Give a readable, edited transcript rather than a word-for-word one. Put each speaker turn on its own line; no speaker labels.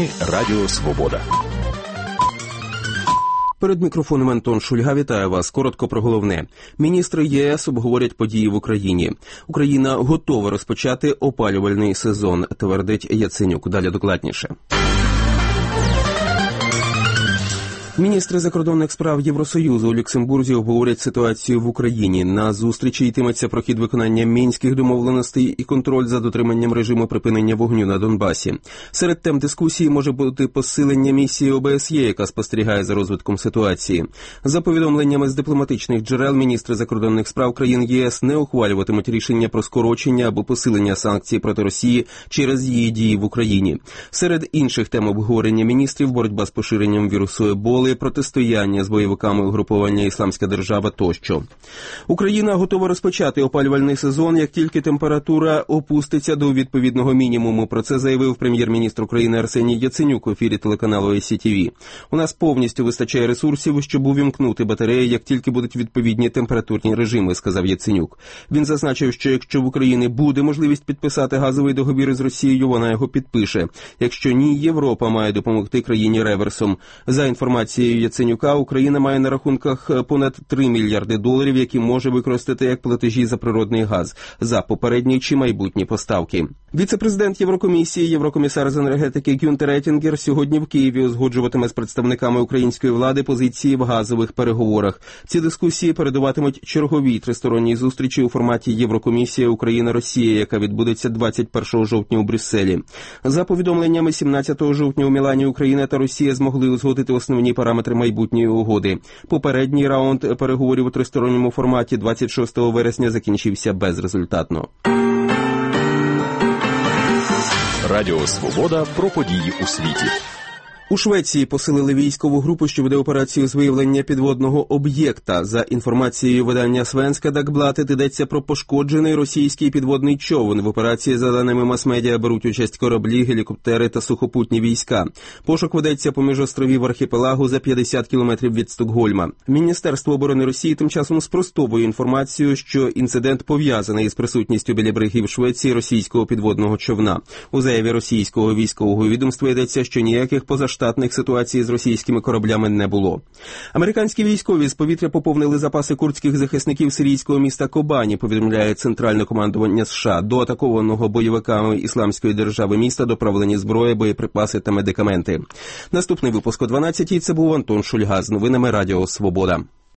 Новини Радіо Свобода.
Перед мікрофоном Антон Шульга вітає вас. Коротко про головне. Міністри ЄС обговорять події в Україні. Україна готова розпочати опалювальний сезон, твердить Яценюк. Далі докладніше. Міністри закордонних справ Євросоюзу у Люксембурзі обговорять ситуацію в Україні. На зустрічі йтиметься про хід виконання мінських домовленостей і контроль за дотриманням режиму припинення вогню на Донбасі. Серед тем дискусії може бути посилення місії ОБСЄ, яка спостерігає за розвитком ситуації. За повідомленнями з дипломатичних джерел, міністри закордонних справ країн ЄС не ухвалюватимуть рішення про скорочення або посилення санкцій проти Росії через її дії в Україні. Серед інших тем обговорення міністрів – боротьба з поширенням вірусу Еболи, протистояння з бойовиками угруповання «Ісламська держава» тощо. Україна готова розпочати опалювальний сезон, як тільки температура опуститься до відповідного мінімуму. Про це заявив прем'єр-міністр України Арсеній Яценюк в ефірі телеканалу СІТВ. У нас повністю вистачає ресурсів, щоб увімкнути батареї, як тільки будуть відповідні температурні режими, сказав Яценюк. Він зазначив, що якщо в Україні буде можливість підписати газовий договір із Росією, вона його підпише. Якщо ні, Європа має допомогти країні реверсом. За інформацією Яценюка, Україна має на рахунках понад $3 мільярди, які може використати як платежі за природний газ, за попередні чи майбутні поставки. Віце-президент Єврокомісії, єврокомісар з енергетики Гюнтер Етінгер сьогодні в Києві узгоджуватиме з представниками української влади позиції в газових переговорах. Ці дискусії передуватимуть черговій тристоронній зустрічі у форматі Єврокомісія Україна-Росія, яка відбудеться 21 жовтня у Брюсселі. За повідомленнями, 17 жовтня у Мілані Україна та Росія змогли узгодити основні параметри майбутньої угоди. Попередній раунд переговорів у тристоронньому форматі 26 вересня закінчився безрезультатно.
Радіо Свобода про події у світі.
У Швеції посилили військову групу, що веде операцію з виявлення підводного об'єкта. За інформацією видання Svenska Dagbladet, йдеться про пошкоджений російський підводний човен. В операції, за даними мас-медіа, беруть участь кораблі, гелікоптери та сухопутні війська. Пошук ведеться поміж островів архіпелагу за 50 кілометрів від Стокгольма. Міністерство оборони Росії тим часом спростовує інформацію, що інцидент пов'язаний із присутністю біля берегів Швеції російського підводного човна. У заяві російського військового відомства йдеться, що ніяких позаштатних ситуацій з російськими кораблями не було. Американські військові з повітря поповнили запаси курдських захисників сирійського міста Кобані, повідомляє Центральне командування США. До атакованого бойовиками Ісламської держави міста доправлені зброя, боєприпаси та медикаменти. Наступний випуск о 12-й. Це був Антон Шульга з новинами Радіо Свобода.